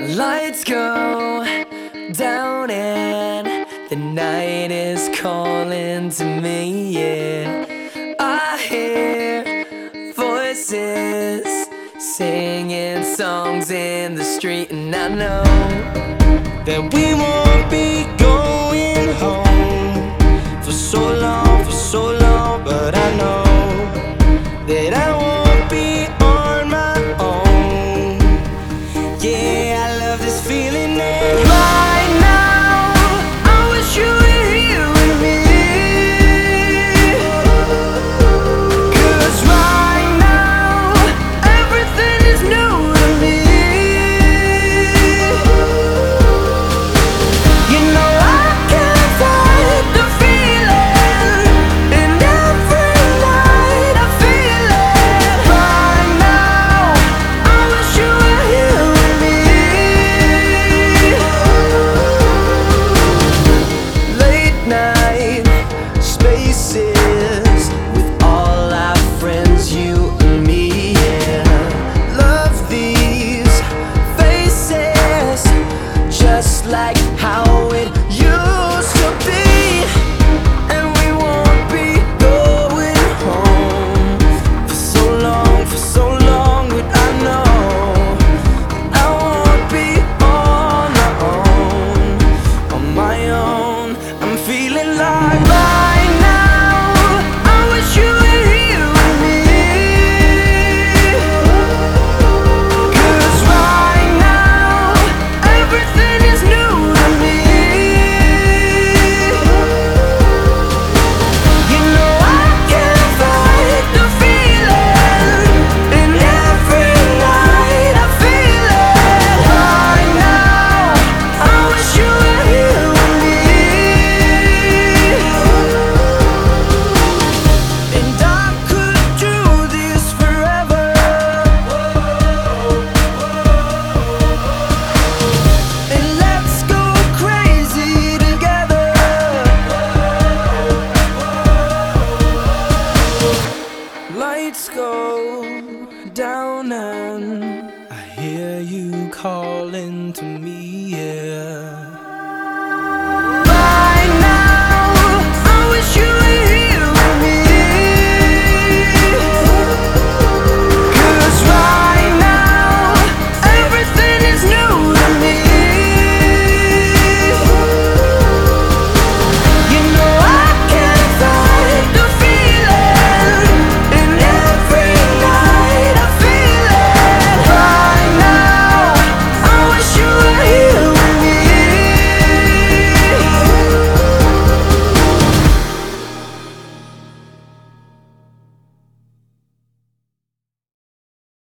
Lights go down and the night is calling to me, yeah. I hear voices singing songs in the street, and I know that we won't be going home for so long, but I know that I won't be on my own. Yeah, I love this feeling, and right now I wish you were here with me. 'Cause right now everything is new to me. You know I can't fight the feeling, and every night I feel it. Right now I wish you were here with me. Late night spaces with all our friends, you and me, yeah. Love these faces, just like how it used to be. And we won't be going home for so long, but I know I won't be on my own. I'm feeling like right now I wish you were here with me. 'Cause right now everything is new to me. You know I can't fight the feeling, and every night I feel it. Right now I wish you were here with me. And I could do this forever, and let's go crazy together. Lights go down and I hear you calling to me.